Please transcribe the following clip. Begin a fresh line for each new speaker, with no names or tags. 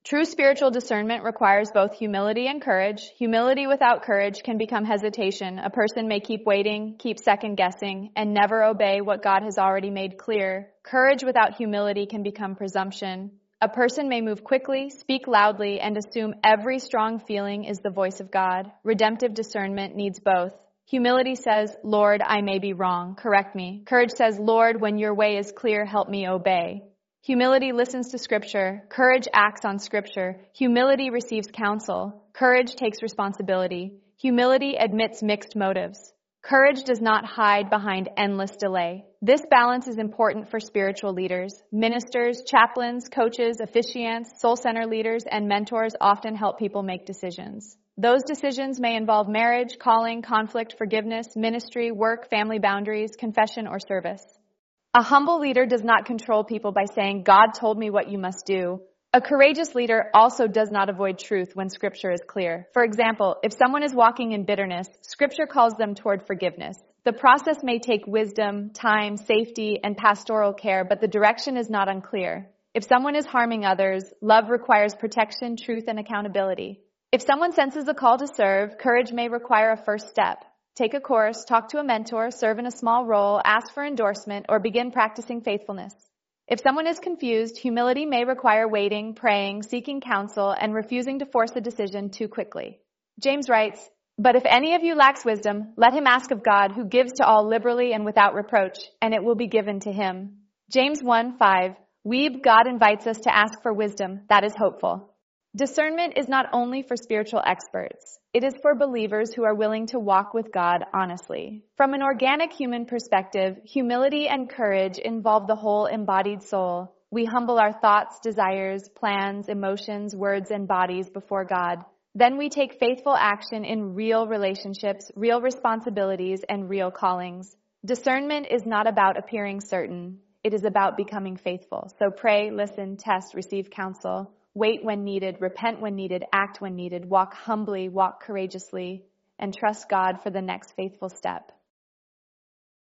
True spiritual discernment requires both humility and courage. Humility without courage can become hesitation. A person may keep waiting, keep second guessing, and never obey what God has already made clear. Courage without humility can become presumption. A person may move quickly, speak loudly, and assume every strong feeling is the voice of God. Redemptive discernment needs both. Humility says, Lord, I may be wrong. Correct me. Courage says, Lord, when your way is clear, help me obey. Humility listens to Scripture. Courage acts on Scripture. Humility receives counsel. Courage takes responsibility. Humility admits mixed motives. Courage does not hide behind endless delay. This balance is important for spiritual leaders. Ministers, chaplains, coaches, officiants, soul center leaders, and mentors often help people make decisions. Those decisions may involve marriage, calling, conflict, forgiveness, ministry, work, family boundaries, confession, or service. A humble leader does not control people by saying, God told me what you must do. A courageous leader also does not avoid truth when Scripture is clear. For example, if someone is walking in bitterness, Scripture calls them toward forgiveness. The process may take wisdom, time, safety, and pastoral care, but the direction is not unclear. If someone is harming others, love requires protection, truth, and accountability. If someone senses a call to serve, courage may require a first step. Take a course, talk to a mentor, serve in a small role, ask for endorsement, or begin practicing faithfulness. If someone is confused, humility may require waiting, praying, seeking counsel, and refusing to force a decision too quickly. James writes, But if any of you lacks wisdom, let him ask of God, who gives to all liberally and without reproach, and it will be given to him. James 1:5. God invites us to ask for wisdom. That is hopeful. Discernment is not only for spiritual experts. It is for believers who are willing to walk with God honestly. From an organic human perspective, humility and courage involve the whole embodied soul. We humble our thoughts, desires, plans, emotions, words, and bodies before God. Then we take faithful action in real relationships, real responsibilities, and real callings. Discernment is not about appearing certain. It is about becoming faithful. So pray, listen, test, receive counsel. Wait when needed, repent when needed, act when needed, walk humbly, walk courageously, and trust God for the next faithful step.